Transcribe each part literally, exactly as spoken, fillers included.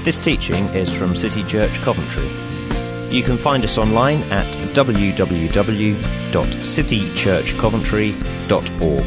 This teaching is from City Church Coventry. You can find us online at w w w dot city church coventry dot org.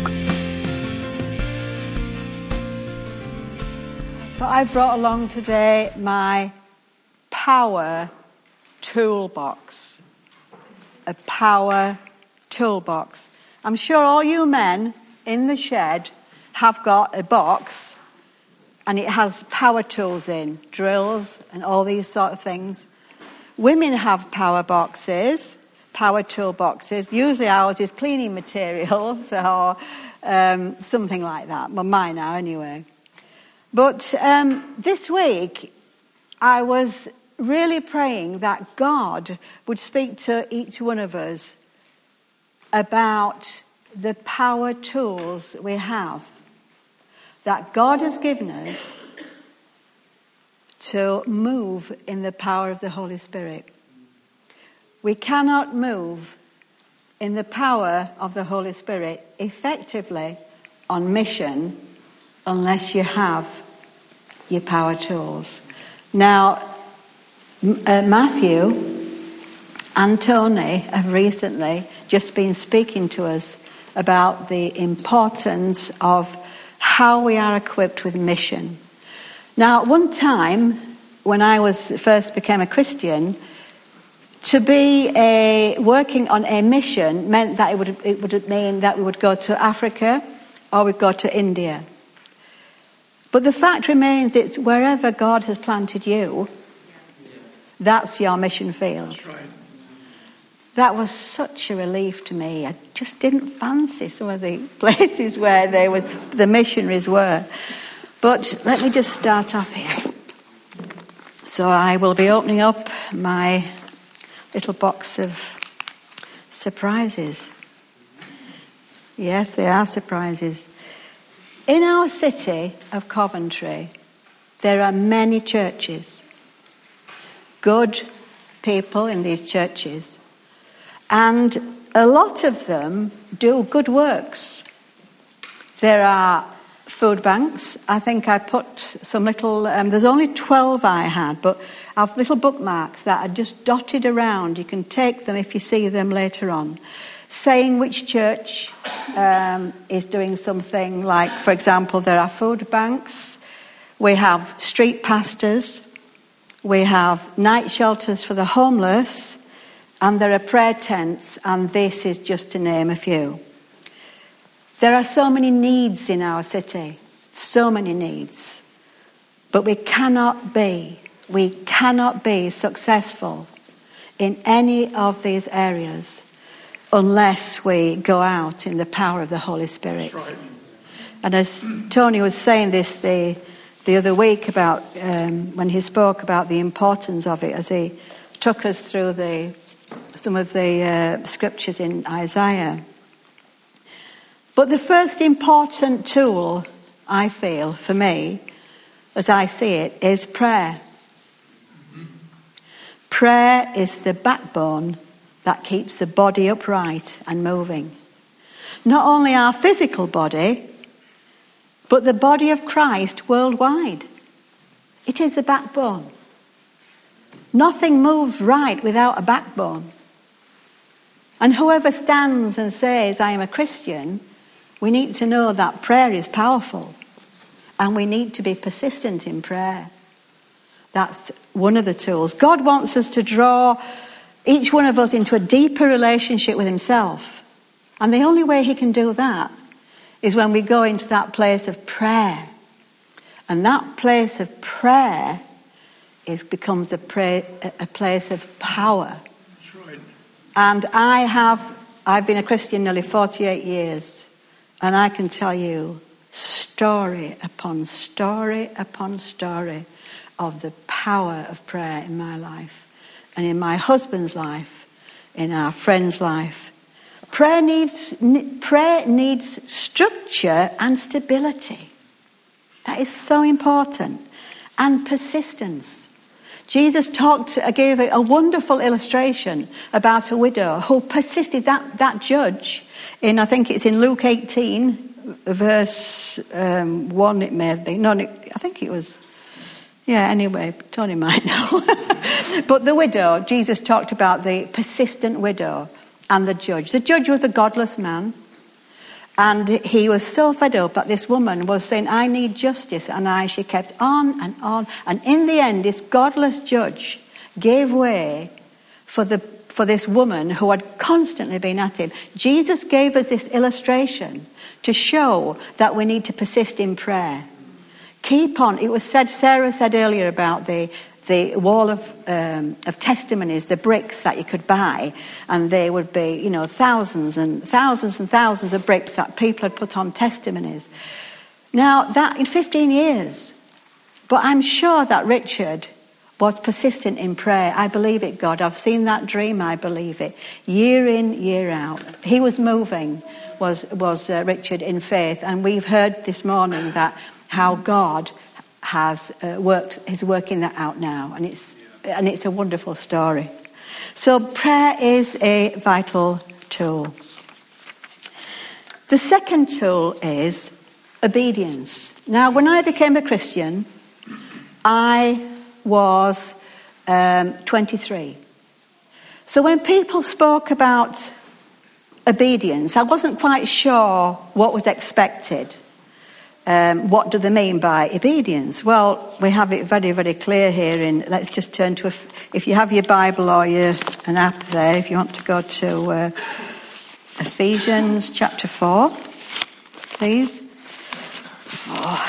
But I brought along today my power toolbox. A power toolbox. I'm sure all you men in the shed have got a box and it has power tools in, drills and all these sort of things. Women have power boxes, power tool boxes. Usually ours is cleaning materials or um, something like that. Well, mine are anyway. But um, this week I was really praying that God would speak to each one of us about the power tools we have that God has given us to move in the power of the Holy Spirit. We cannot move in the power of the Holy Spirit effectively on mission unless you have your power tools. Now, uh, Matthew and Tony have recently just been speaking to us about the importance of how we are equipped with mission. Now, one time when I was first became a Christian, to be a working on a mission meant that it would it would mean that we would go to Africa or we'd go to India. But the fact remains, it's wherever God has planted you, that's your mission field. That's right. That was such a relief to me. I just didn't fancy some of the places where they were, the missionaries were. But let me just start off here. So I will be opening up my little box of surprises. Yes, they are surprises. In our city of Coventry, there are many churches. Good people in these churches. And a lot of them do good works. There are food banks. I think I put some little, um, there's only twelve I had, but I have little bookmarks that are just dotted around. You can take them if you see them later on. Saying which church um, is doing something, like, for example, there are food banks. We have street pastors. We have night shelters for the homeless. And there are prayer tents, and this is just to name a few. There are so many needs in our city, so many needs. But we cannot be, we cannot be successful in any of these areas unless we go out in the power of the Holy Spirit. That's right. And as Tony was saying this the, the other week about um, when he spoke about the importance of it, as he took us through the some of the uh, scriptures in Isaiah. But the first important tool, I feel, for me, as I see it, is prayer. Mm-hmm. Prayer is the backbone that keeps the body upright and moving. Not only our physical body, but the body of Christ worldwide. It is the backbone. Nothing moves right without a backbone. And whoever stands and says, I am a Christian, we need to know that prayer is powerful. And we need to be persistent in prayer. That's one of the tools. God wants us to draw each one of us into a deeper relationship with himself. And the only way he can do that is when we go into that place of prayer. And that place of prayer is becomes a, pray, a place of power. That's right. And I have, I've been a Christian nearly forty-eight years. And I can tell you story upon story upon story of the power of prayer in my life. And in my husband's life, in our friend's life. Prayer needs, prayer needs structure and stability. That is so important. And persistence. Jesus talked, gave a wonderful illustration about a widow who persisted. That, that judge, in I think it's in Luke eighteen, verse um, one it may have been. No, I think it was, Yeah, anyway, Tony might know. But the widow, Jesus talked about the persistent widow and the judge. The judge was a godless man, and he was so fed up that this woman was saying, I need justice, and I, she kept on and on. And in the end, this godless judge gave way for the for this woman who had constantly been at him. Jesus gave us this illustration to show that we need to persist in prayer. Keep on. It was said, Sarah said earlier about the the wall of um, of testimonies, the bricks that you could buy, and they would be, you know, thousands and thousands and thousands of bricks that people had put on testimonies. Now, that in fifteen years. But I'm sure that Richard was persistent in prayer. I believe it, God. I've seen that dream. I believe it. Year in, year out. He was moving, was, was uh, Richard, in faith. And we've heard this morning that how God has uh, worked, is working that out now. And it's, and it's a wonderful story. So prayer is a vital tool. The second tool is obedience. Now, when I became a Christian, I was um, twenty-three. So when people spoke about obedience, I wasn't quite sure what was expected. Um, what do they mean by obedience? Well, we have it very, very clear here. In let's just turn to, a, if you have your Bible or your an app there, if you want to go to uh, Ephesians chapter four, please. Four.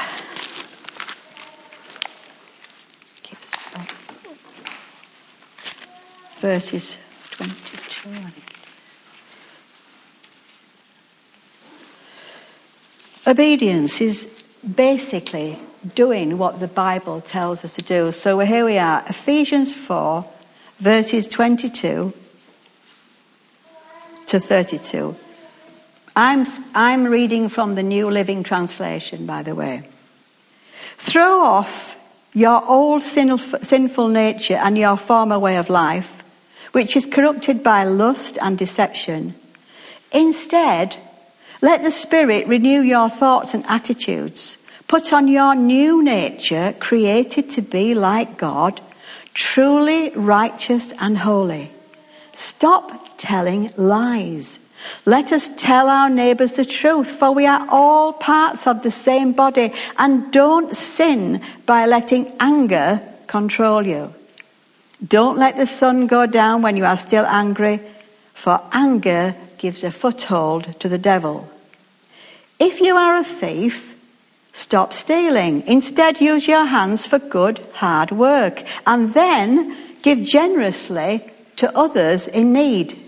Verses twenty-two, I think. Obedience is basically doing what the Bible tells us to do. So here we are, Ephesians four, verses twenty-two to thirty-two. I'm, I'm reading from the New Living Translation, by the way. Throw off your old sinful, sinful nature and your former way of life, which is corrupted by lust and deception. Instead, let the Spirit renew your thoughts and attitudes. Put on your new nature, created to be like God, truly righteous and holy. Stop telling lies. Let us tell our neighbours the truth, for we are all parts of the same body, and don't sin by letting anger control you. Don't let the sun go down when you are still angry, for anger gives a foothold to the devil. If you are a thief, stop stealing. Instead, use your hands for good, hard work, and then give generously to others in need.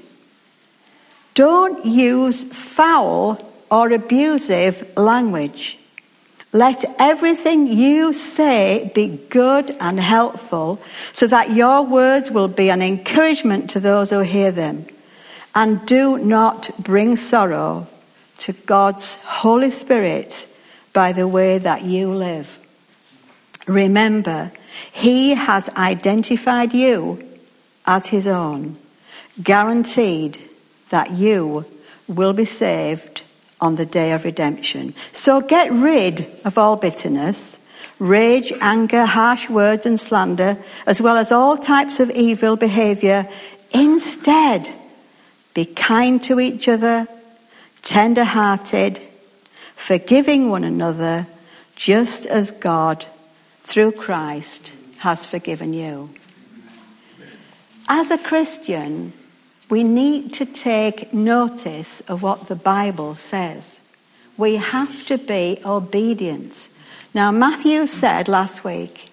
Don't use foul or abusive language. Let everything you say be good and helpful, so that your words will be an encouragement to those who hear them. And do not bring sorrow to God's Holy Spirit by the way that you live. Remember, He has identified you as His own, guaranteed that you will be saved on the day of redemption. So get rid of all bitterness, rage, anger, harsh words and slander, as well as all types of evil behaviour. Instead, be kind to each other, tender-hearted, forgiving one another, just as God, through Christ, has forgiven you. As a Christian, we need to take notice of what the Bible says. We have to be obedient. Now, Matthew said last week,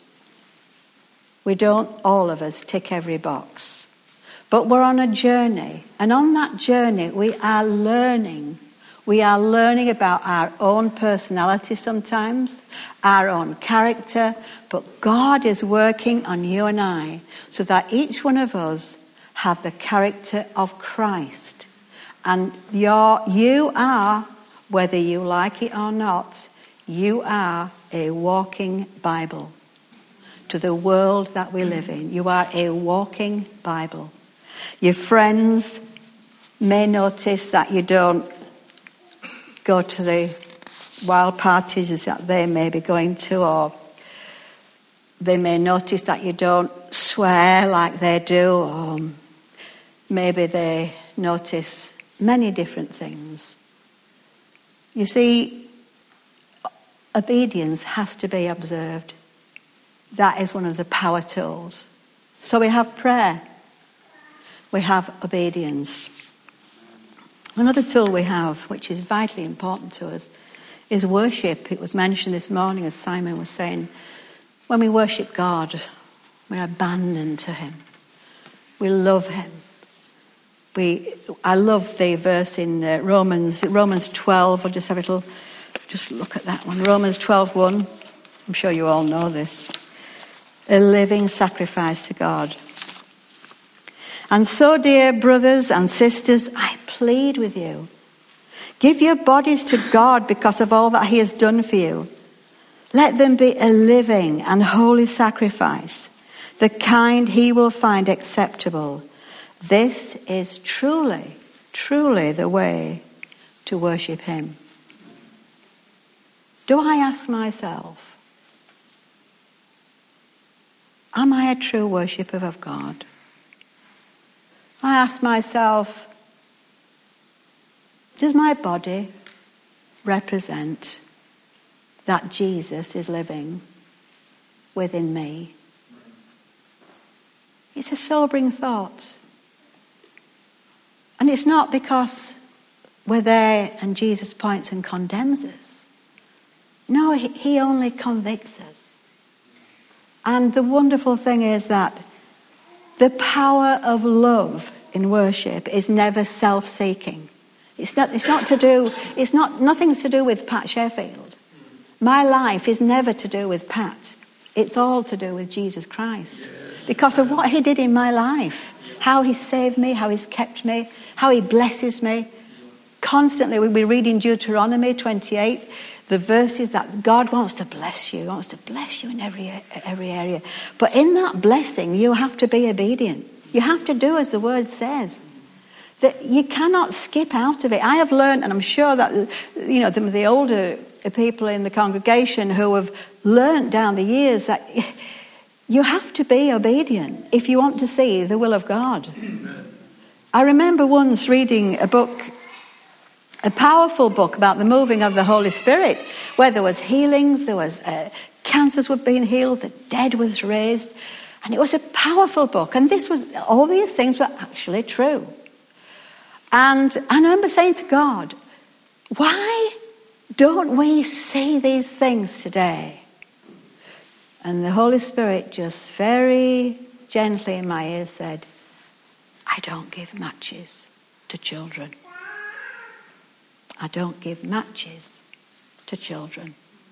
we don't, all of us, tick every box. But we're on a journey. And on that journey, we are learning. We are learning about our own personality sometimes, our own character. But God is working on you and I so that each one of us have the character of Christ. And you're, you are, whether you like it or not, you are a walking Bible to the world that we live in. You are a walking Bible. Your friends may notice that you don't go to the wild parties that they may be going to, or They may notice that you don't swear like they do, or maybe they notice many different things. You see, obedience has to be observed. That is one of the power tools. So we have prayer. We have obedience. Another tool we have, which is vitally important to us, is worship. It was mentioned this morning, as Simon was saying, when we worship God, we're abandoned to him. We love him. We, I love the verse in uh, Romans, Romans twelve. I'll just have a little, just look at that one. Romans twelve one. I'm sure you all know this. A living sacrifice to God. And so, dear brothers and sisters, I plead with you. Give your bodies to God because of all that he has done for you. Let them be a living and holy sacrifice, the kind he will find acceptable. This is truly, truly the way to worship him. Do I ask myself, am I a true worshipper of God? I ask myself, does my body represent that Jesus is living within me? It's a sobering thought. And it's not because we're there and Jesus points and condemns us. No, he only convicts us. And the wonderful thing is that the power of love in worship is never self-seeking. It's not, it's not to do, it's not, nothing to do with Pat Sheffield. My life is never to do with Pat. It's all to do with Jesus Christ. Because of what he did in my life. How he saved me, how he's kept me, how he blesses me. Constantly, we'll be reading Deuteronomy twenty-eight, the verses that God wants to bless you. He wants to bless you in every, every area. But in that blessing, you have to be obedient. You have to do as the word says. That you cannot skip out of it. I have learned, and I'm sure that, you know, the, the older people in the congregation who have learned down the years that you have to be obedient if you want to see the will of God. Amen. I remember once reading a book, a powerful book about the moving of the Holy Spirit, where there was healings, there was uh, cancers were being healed, the dead was raised, and it was a powerful book. And this was, all these things were actually true. And I remember saying to God, why don't we see these things today? And the Holy Spirit just very gently in my ear said, I don't give matches to children. I don't give matches to children.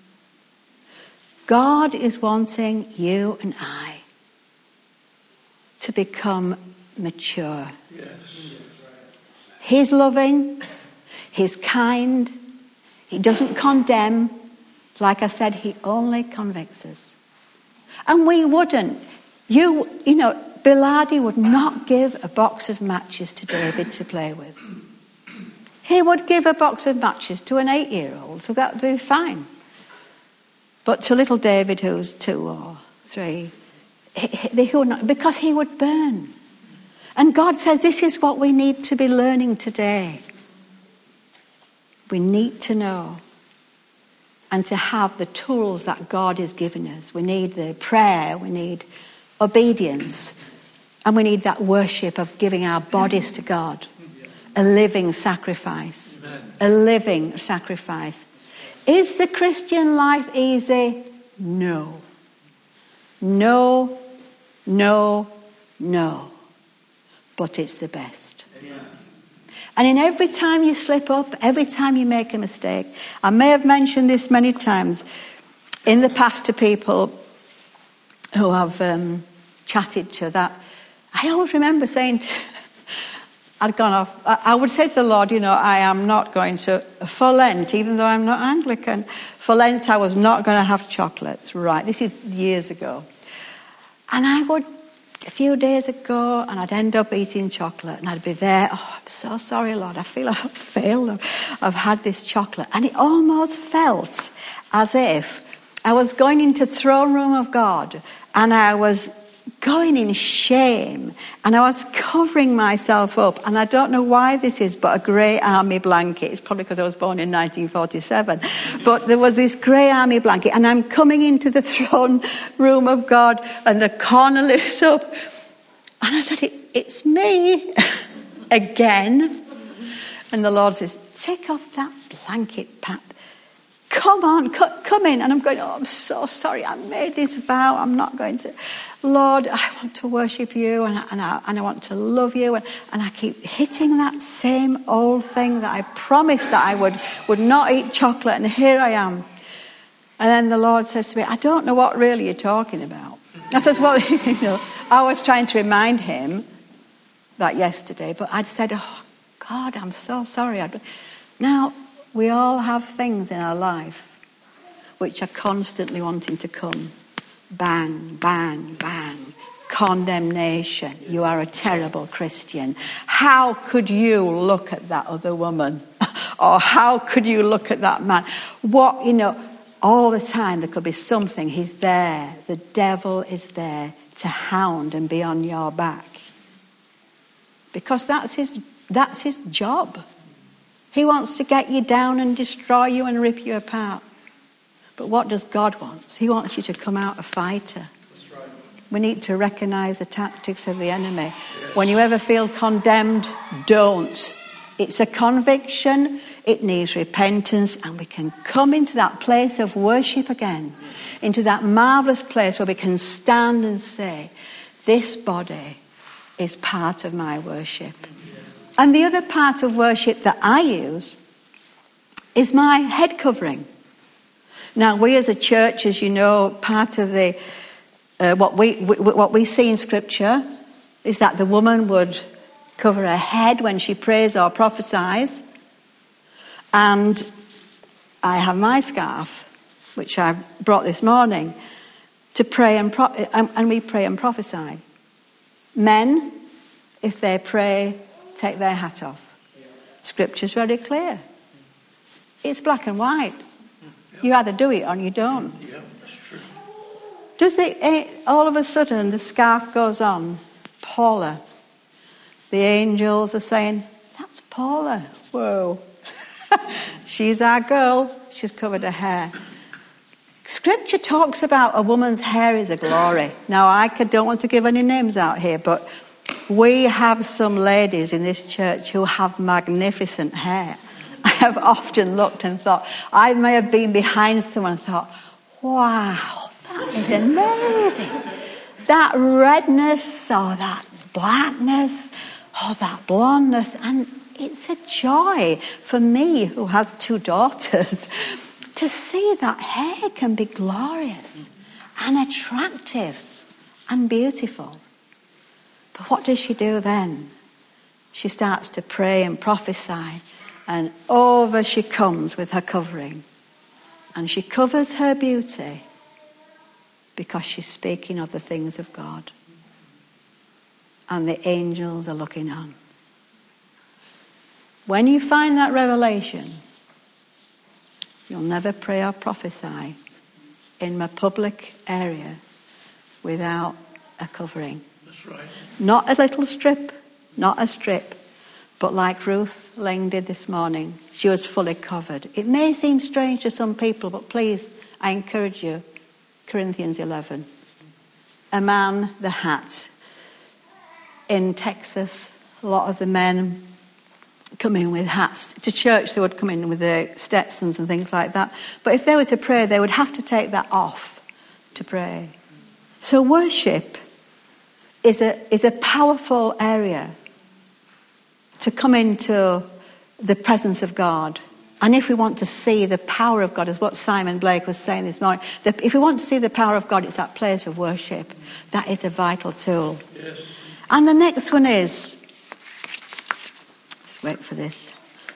God is wanting you and I to become mature. Yes. He's loving. He's kind. He doesn't condemn. Like I said, he only convicts us. And we wouldn't. You, you know, Bilardi would not give a box of matches to David to play with. He would give a box of matches to an eight-year-old, so that would be fine. But to little David, who's two or three, he, he, he would not, because he would burn. And God says this is what we need to be learning today. We need to know and to have the tools that God has given us. We need the prayer, we need obedience, and we need that worship of giving our bodies to God. A living sacrifice. Amen. A living sacrifice. Is the Christian life easy? No. No, no, no. But it's the best. Amen. And in every time you slip up, every time you make a mistake, I may have mentioned this many times in the past to people who I've um, chatted to, that I always remember saying to, I'd gone off, I would say to the Lord, you know, I am not going to, for Lent, even though I'm not Anglican, for Lent I was not going to have chocolates. Right, this is years ago. And I would, a few days ago, and I'd end up eating chocolate, and I'd be there, oh, I'm so sorry, Lord, I feel I've failed, I've had this chocolate. And it almost felt as if I was going into the throne room of God, and I was going in shame, and I was covering myself up, and I don't know why this is, but a grey army blanket. It's probably because I was born in nineteen forty-seven, but there was this grey army blanket, and I'm coming into the throne room of God, and the corner lifts up, and I said, it, it's me again. And the Lord says, take off that blanket, Pat. Come on, come in. And I'm going, oh, I'm so sorry. I made this vow. I'm not going to. Lord, I want to worship you, and I, and I, and I want to love you. And, and I keep hitting that same old thing that I promised that I would, would not eat chocolate, and here I am. And then the Lord says to me, I don't know what really you're talking about. I said, well, you know, I was trying to remind him that yesterday, but I'd said, oh, God, I'm so sorry. I now, we all have things in our life which are constantly wanting to come. Bang, bang, bang. Condemnation. You are a terrible Christian. How could you look at that other woman? Or how could you look at that man? What, you know, all the time there could be something. He's there. The devil is there to hound and be on your back. Because that's his, that's his job. He wants to get you down and destroy you and rip you apart. But what does God want? He wants you to come out a fighter. That's right. We need to recognize the tactics of the enemy. Yes. When you ever feel condemned, don't. It's a conviction. It needs repentance. And we can come into that place of worship again. Into that marvelous place where we can stand and say, this body is part of my worship. Yes. And the other part of worship that I use is my head covering. Now, we as a church, as you know, part of the uh, what we, we what we see in Scripture is that the woman would cover her head when she prays or prophesies. And I have my scarf, which I brought this morning, to pray and pro- and, and we pray and prophesy. Men, if they pray, take their hat off. Scripture's very clear. It's black and white. You either do it or you don't. Yeah, that's true. Does it, all of a sudden the scarf goes on? Paula. The angels are saying, that's Paula. Whoa. She's our girl. She's covered her hair. Scripture talks about a woman's hair is a glory. Now, I don't want to give any names out here, but we have some ladies in this church who have magnificent hair. I have often looked and thought, I may have been behind someone and thought, wow, that is amazing. That redness or that blackness or that blondness. And it's a joy for me, who has two daughters, to see that hair can be glorious and attractive and beautiful. But what does she do then? She starts to pray and prophesy. And over she comes with her covering. And she covers her beauty because she's speaking of the things of God. And the angels are looking on. When you find that revelation, you'll never pray or prophesy in a public area without a covering. That's right. Not a little strip, not a strip. But like Ruth Ling did this morning, she was fully covered. It may seem strange to some people, but please, I encourage you, Corinthians eleven. A man, the hat. In Texas, a lot of the men come in with hats. To church, they would come in with their Stetsons and things like that. But if they were to pray, they would have to take that off to pray. So worship is a, is a powerful area to come into the presence of God. And if we want to see the power of God, as what Simon Blake was saying this morning, that if we want to see the power of God, it's that place of worship. That is a vital tool. Yes. And the next one is, let's wait for this,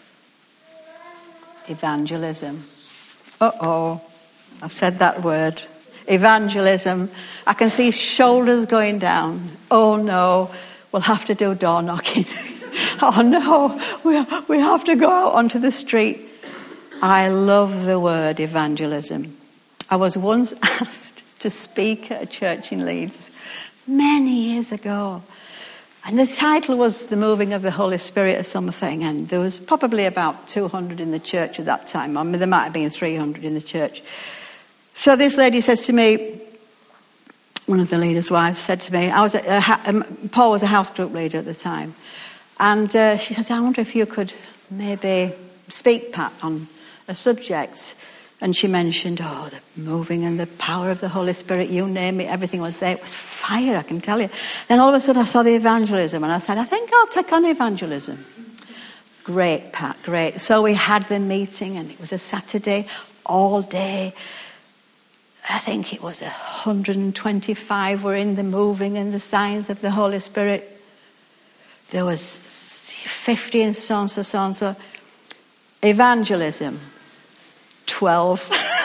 evangelism. Uh-oh, I've said that word. Evangelism. I can see shoulders going down. Oh no, we'll have to do door knocking. Oh no, we, we have to go out onto the street. I love the word evangelism. I was once asked to speak at a church in Leeds many years ago. And the title was The Moving of the Holy Spirit or something. And there was probably about two hundred in the church at that time. I mean, there might have been three hundred in the church. So this lady says to me, one of the leaders' wives said to me, I was a, a, um, Paul was a house group leader at the time. And uh, she says, I wonder if you could maybe speak, Pat, on a subject. And she mentioned, oh, the moving and the power of the Holy Spirit, you name it, everything was there. It was fire, I can tell you. Then all of a sudden I saw the evangelism and I said, I think I'll take on evangelism. Great, Pat, great. So we had the meeting and it was a Saturday, all day. I think it was one hundred twenty-five were in the moving and the signs of the Holy Spirit. There was fifty and so on, so, so on, so. Evangelism. Twelve.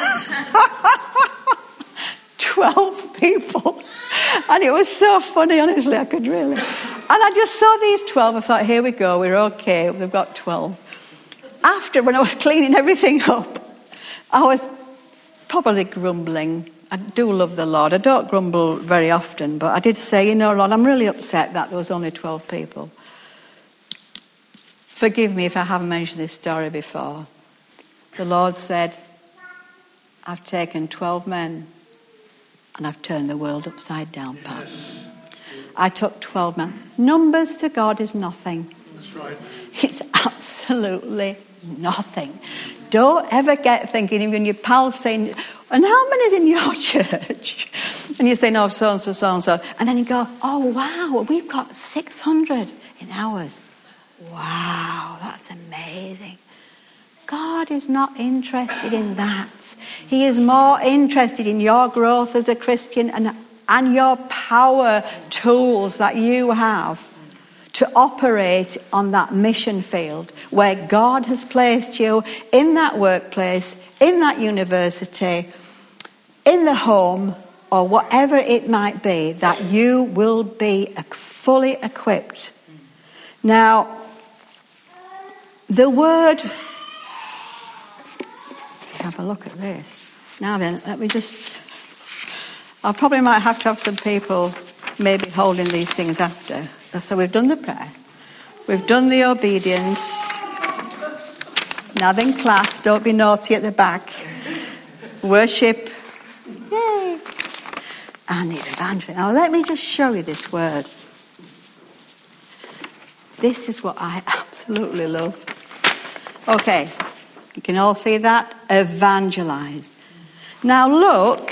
Twelve people. And it was so funny, honestly, I could really. And I just saw these twelve, I thought, here we go, we're okay, we've got twelve. After, when I was cleaning everything up, I was probably grumbling. I do love the Lord. I don't grumble very often, but I did say, you know, Lord, I'm really upset that there was only twelve people. Forgive me if I haven't mentioned this story before. The Lord said, I've taken twelve men and I've turned the world upside down, Pat. Yes. I took twelve men. Numbers to God is nothing. That's right. It's absolutely nothing. Don't ever get thinking, when your pal's saying, and how many's in your church? And you say, no, so-and-so, so-and-so. And then you go, oh, wow, we've got six hundred in ours. Wow, that's amazing. God is not interested in that. He is more interested in your growth as a Christian and, and your power tools that you have to operate on that mission field where God has placed you in that workplace, in that university, in the home, or whatever it might be, that you will be fully equipped. Now, the word... have a look at this. Now then, let me just... I probably might have to have some people maybe holding these things after. So we've done the prayer. We've done the obedience. Now then, class, don't be naughty at the back. Worship. Yay. And the evangelism. Now let me just show you this word. This is what I absolutely love. Okay. You can all see that? Evangelize. Now look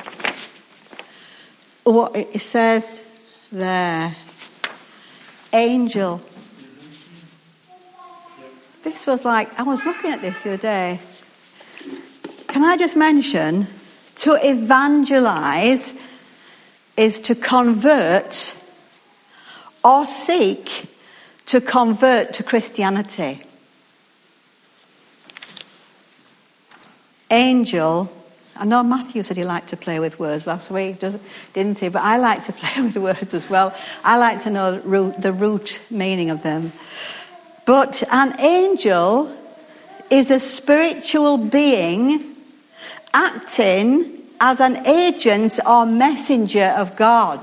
what it says there. Angel. This was like, I was looking at this the other day. Can I just mention, to evangelize is to convert or seek to convert to Christianity. Angel, I know Matthew said he liked to play with words last week, didn't he? But I like to play with words as well. I like to know the root, the root meaning of them. But an angel is a spiritual being acting as an agent or messenger of God.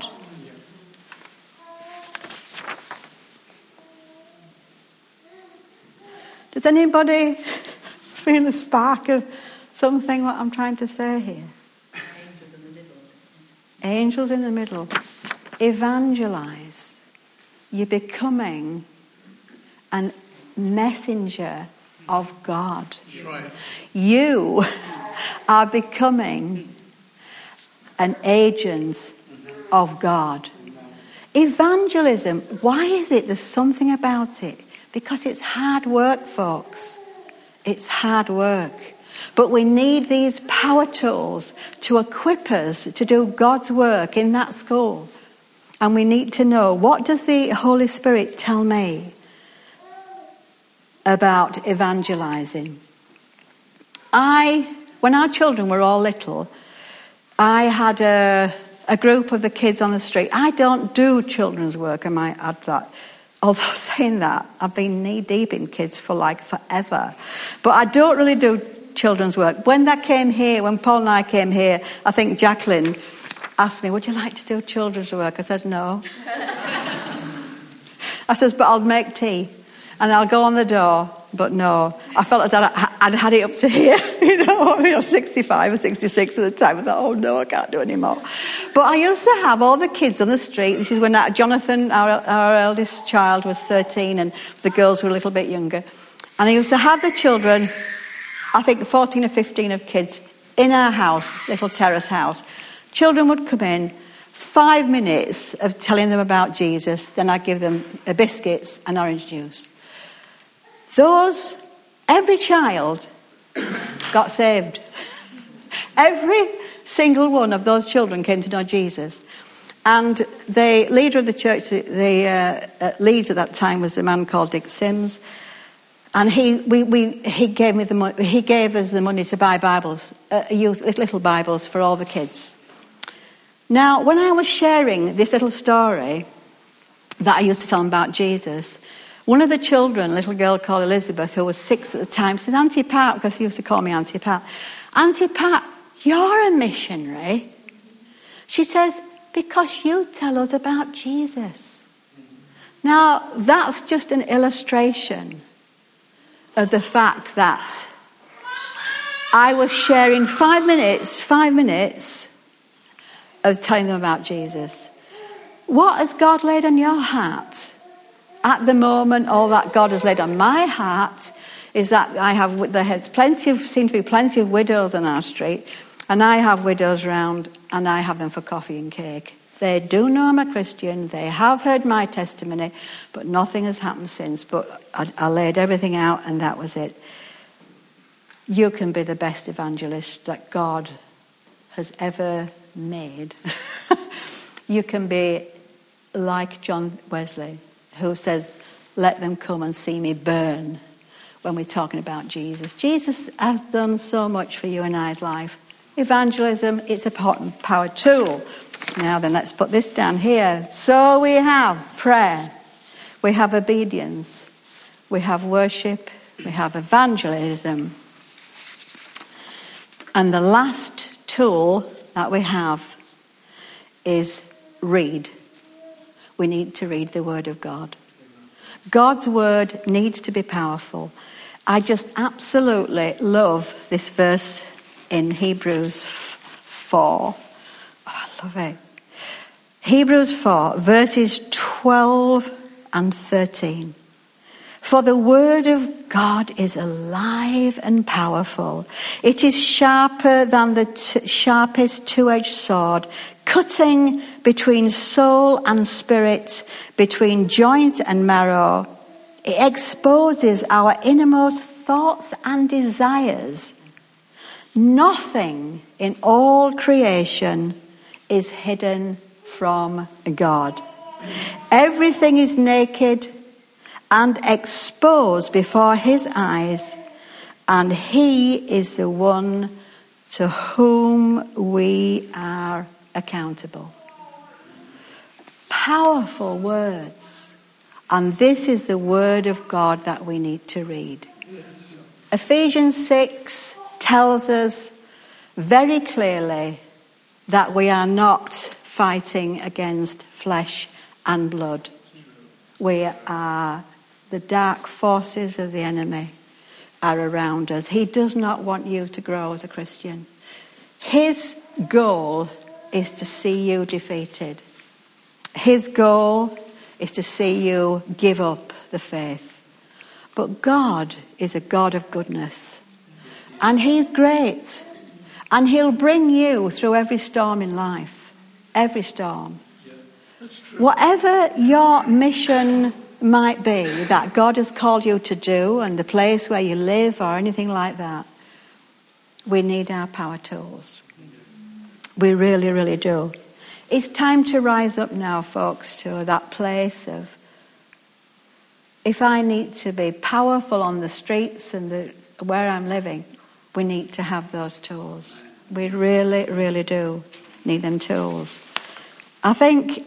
Does anybody feel a spark of something what I'm trying to say here? Angels in the middle. Angels in the middle. Evangelize. You're becoming a messenger of God. That's right. You are becoming an agent of God. Evangelism, why is it there's something about it? Because it's hard work, folks. It's hard work. But we need these power tools to equip us to do God's work in that school. And we need to know, what does the Holy Spirit tell me about evangelizing? I, when our children were all little, I had a, a group of the kids on the street. I don't do children's work, I might add that. Although saying that, I've been knee deep in kids for like forever. But I don't really do children's work. When that came here, when Paul and I came here, I think Jacqueline asked me, would you like to do children's work? I said, no. I says, but I'll make tea and I'll go on the door. But no, I felt as though I'd had it up to here. You know, I mean, I'm sixty-five or sixty-six at the time. I thought, oh no, I can't do any more. But I used to have all the kids on the street. This is when Jonathan, our, our eldest child, was thirteen and the girls were a little bit younger. And I used to have the children, I think fourteen or fifteen of kids, in our house, little terrace house. Children would come in, five minutes of telling them about Jesus, then I'd give them biscuits and orange juice. Those, every child got saved. Every single one of those children came to know Jesus. And the leader of the church, the uh, Leeds at that time, was a man called Dick Sims. And he, we, we, he gave me the money. He gave us the money to buy Bibles, uh, youth, little Bibles for all the kids. Now, when I was sharing this little story that I used to tell them about Jesus, one of the children, a little girl called Elizabeth, who was six at the time, said, Auntie Pat, because he used to call me Auntie Pat, Auntie Pat, you're a missionary. She says, because you tell us about Jesus. Now, that's just an illustration of the fact that I was sharing five minutes, five minutes of telling them about Jesus. What has God laid on your heart? At the moment, all that God has laid on my heart is that I have, there's plenty of, seem to be plenty of widows on our street, and I have widows round, and I have them for coffee and cake. They do know I'm a Christian, they have heard my testimony, but nothing has happened since. But I, I laid everything out, and that was it. You can be the best evangelist that God has ever made. You can be like John Wesley, who said, let them come and see me burn, when we're talking about Jesus. Jesus has done so much for you and I's life. Evangelism, it's a power tool. Now then, let's put this down here. So we have prayer, we have obedience, we have worship, we have evangelism. And the last tool that we have is read. We need to read the Word of God. God's Word needs to be powerful. I just absolutely love this verse in Hebrews four. Oh, I love it. Hebrews four, verses twelve and thirteen. For the Word of God is alive and powerful. It is sharper than the t- sharpest two-edged sword, cutting between soul and spirit, between joint and marrow. It exposes our innermost thoughts and desires. Nothing in all creation is hidden from God. Everything is naked and exposed before his eyes, and he is the one to whom we are accountable. Powerful words. And this is the Word of God that we need to read. Ephesians six tells us very clearly that we are not fighting against flesh and blood. We are, the dark forces of the enemy are around us. He does not want you to grow as a Christian. His goal is to see you defeated. His goal is to see you give up the faith. But God is a God of goodness. And he's great. And he'll bring you through every storm in life. Every storm. Yeah, that's true. Whatever your mission might be that God has called you to do, and the place where you live or anything like that, we need our power tools. We really, really do. It's time to rise up now, folks, to that place of, if I need to be powerful on the streets and the, where I'm living, we need to have those tools. We really, really do need them tools. I think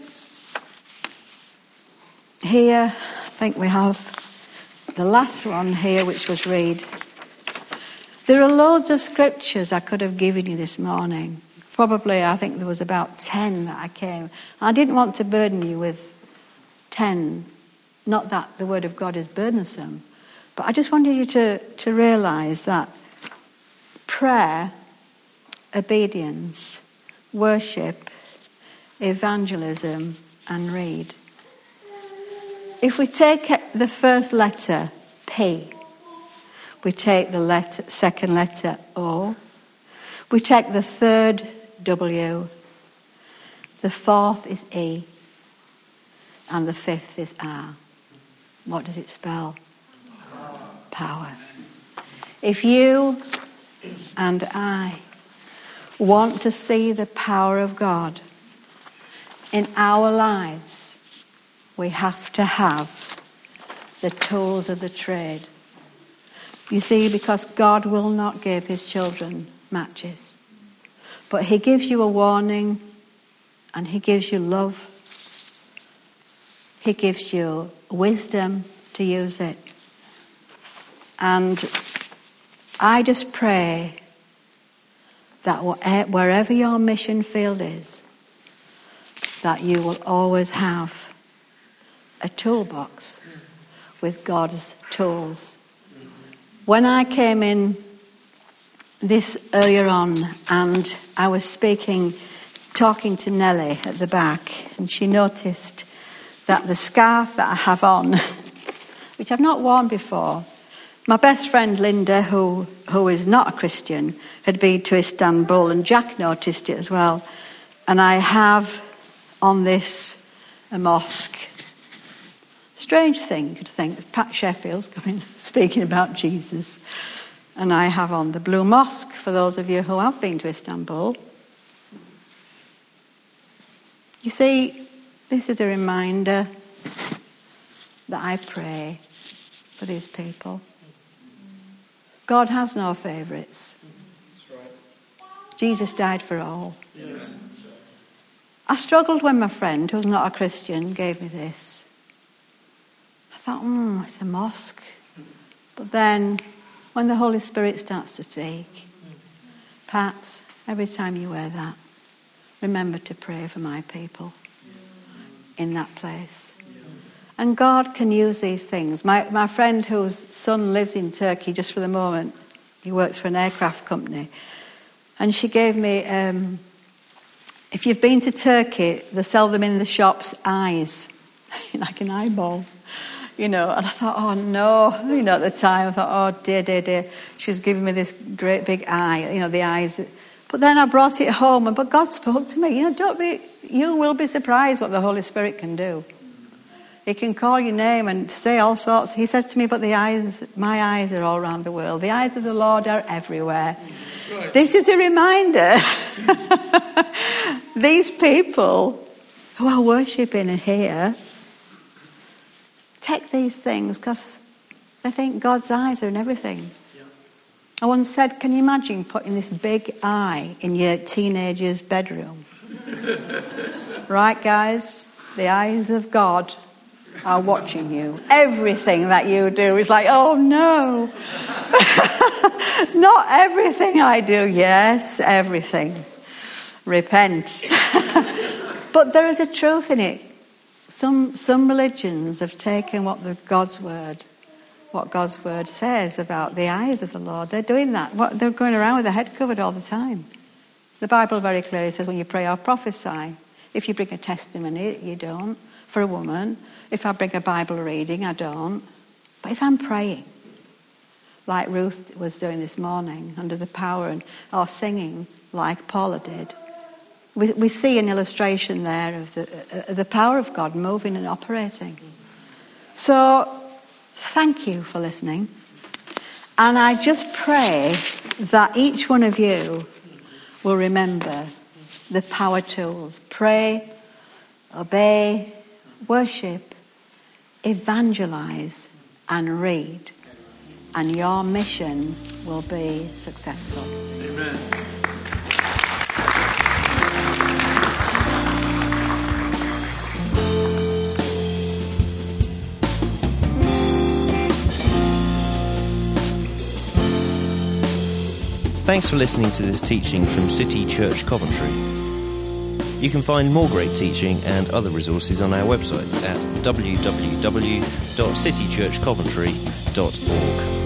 here, I think we have the last one here, which was read. There are loads of scriptures I could have given you this morning. Probably, I think there was about ten that I came. I didn't want to burden you with ten. Not that the Word of God is burdensome, but I just wanted you to, to realise that prayer, obedience, worship, evangelism, and read. If we take the first letter, P, we take the letter, second letter, O, we take the third, W, the fourth is E, and the fifth is R. What does it spell? Power. If you and I want to see the power of God in our lives, we have to have the tools of the trade. You see, because God will not give his children matches. But he gives you a warning, and he gives you love. He gives you wisdom to use it. And I just pray that wherever your mission field is, that you will always have a toolbox with God's tools. When I came in this earlier on, and I was speaking, talking to Nellie at the back, and she noticed that the scarf that I have on, which I've not worn before, my best friend Linda, who who is not a Christian, had been to Istanbul, and Jack noticed it as well. And I have on this a mosque. Strange thing, you'd think. Pat Sheffield's coming, speaking about Jesus. And I have on the Blue Mosque, for those of you who have been to Istanbul. You see, this is a reminder that I pray for these people. God has no favourites. That's right. Jesus died for all. Yes. I struggled when my friend, who's not a Christian, gave me this. I thought, hmm, it's a mosque. But then, when the Holy Spirit starts to speak, Pat, every time you wear that, remember to pray for my people in that place. And God can use these things. My my friend whose son lives in Turkey just for the moment, he works for an aircraft company, and she gave me, um, if you've been to Turkey, they sell them in the shops, eyes, like an eyeball. You know, and I thought, oh no, you know, at the time, I thought, oh dear, dear, dear, she's giving me this great big eye, you know, the eyes. But then I brought it home, and but God spoke to me, you know, don't be, you will be surprised what the Holy Spirit can do. He can call your name and say all sorts. He says to me, but the eyes, my eyes are all around the world. The eyes of the Lord are everywhere. Right. This is a reminder. These people who are worshipping here, take these things because they think God's eyes are in everything. Yeah. I once said, can you imagine putting this big eye in your teenager's bedroom? Right, guys? The eyes of God are watching you. Everything that you do is like, oh no. Not everything I do. Yes, everything. Repent. But there is a truth in it. Some some religions have taken what the God's word, what God's word says about the eyes of the Lord. They're doing that. What, they're going around with their head covered all the time. The Bible very clearly says when you pray or prophesy. If you bring a testimony, you don't. For a woman, if I bring a Bible reading, I don't. But if I'm praying, like Ruth was doing this morning, under the power, and or singing like Paula did, we, we see an illustration there of the, uh, the power of God moving and operating. So, thank you for listening. And I just pray that each one of you will remember the power tools. Pray, obey, worship, evangelize, and read. And your mission will be successful. Amen. Thanks for listening to this teaching from City Church Coventry. You can find more great teaching and other resources on our website at w w w dot city church coventry dot org.